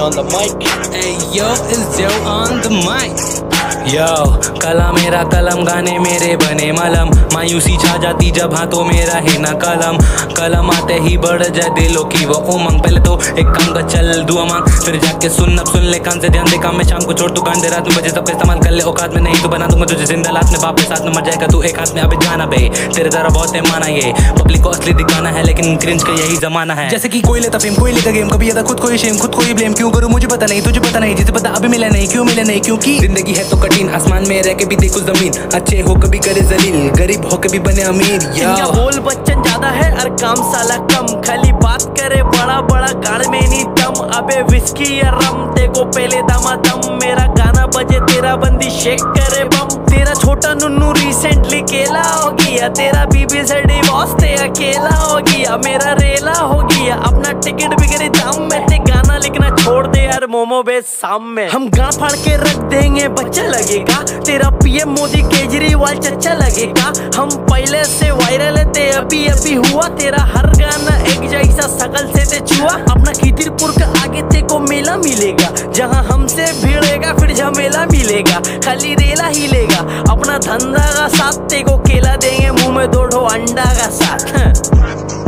on the mic. Hey yo, it's Joe on the mic. यो कला मेरा कलम, गाने मेरे बने मलम, मायूसी छा जाती जब हाथों में रहे ना कलम। कलम आते ही बढ़ जाए दिलों की वो उमंग। पहले तो एक काम का चल दुआ मांग, फिर जाके सुन ले कान से ध्यान दे। काम में शाम को छोड़ दुकान दे, रात में बजे सबका इस्तेमाल कर ले। औकात में नहीं तो बना दूंगा तुझे जिंदा लात में। बाप के साथ में मर जाएगा तू एक हाथ में, अबे जाना बे तेरे जरा बहुत है माना। ये पब्लिक को असली दिखाना है लेकिन क्रिंज का यही जमाना है। जैसे कि कोई लेता फेम, कोई लेता गेम, कभी आता खुद को ही शेम, खुद को ही ब्लेम। क्यों करूं मुझे पता नहीं, तुझे पता नहीं, जिसे पता अभी मिला नहीं। क्यों मिला नहीं? क्योंकि जिंदगी है तो कठिन, आसमान में रह के भी देखो जमीन। अच्छे हो कभी करे जलील, गरीब हो कभी बने अमीर। इनका बोल बच्चन ज्यादा है और काम साला कम, खाली बात करे बड़ा बड़ा गाड़ में नहीं दम। अबे विस्की या रम देखो पहले दमादम, मेरा गाना बजे तेरा बंदी शेक करे बम। तेरा छोटा नुन्नू रिसेंटली केला हो गया, तेरा बीबी से डिवोर्स ते अकेला हो गया। मेरा रेला हो गया अपना टिकट बिगड़े दाम में, ते गाना लिखना छोड़ दे यार मोमो बेस शाम में। हम गाँव फाड़ के रख देंगे बच्चा लगेगा, तेरा पीएम मोदी केजरीवाल चच्चा लगेगा। हम पहले से वायरल थे अभी अभी हुआ, तेरा हर गाना एक जैसा सकल से ते छुआ। अपना खिदिरपुर का आगे ते को मेला मिलेगा, जहाँ हमसे भिड़ेगा फिर झमेला मिलेगा। खाली रेला ही लेगा अपना धंधा का साथ, ते को केला देंगे मुंह में 2 अंडा का साथ।